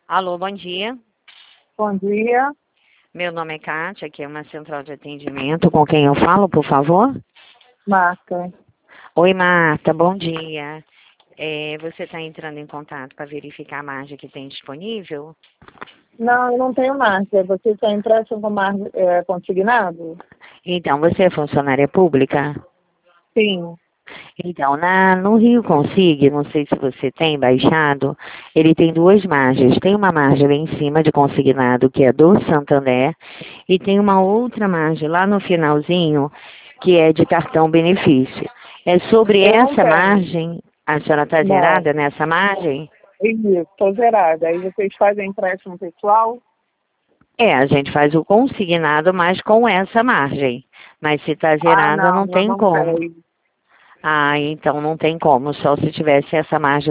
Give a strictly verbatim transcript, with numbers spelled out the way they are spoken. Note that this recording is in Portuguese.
Alô, bom dia. Bom dia. Meu nome é Kátia, aqui é uma central de atendimento. Com quem eu falo, por favor? Marta. Oi, Marta, bom dia. É, você está entrando em contato para verificar a margem que tem disponível? Não, eu não tenho marca. Você só empréstimo com marca é, consignado? Então, você é funcionária pública? Sim. Então, na, no Rio Consig, não sei se você tem baixado, ele tem duas margens. Tem uma margem lá em cima de consignado, que é do Santander, e tem uma outra margem lá no finalzinho, que é de cartão benefício. É sobre Eu não essa tenho. margem, a senhora está Não. zerada nessa margem? Isso, estou zerada. Aí vocês fazem empréstimo pessoal? É, a gente faz o consignado, mas com essa margem. Mas se está Ah, zerada, não, não eu tem não como. tenho. Ah, então não tem como, só se tivesse essa margem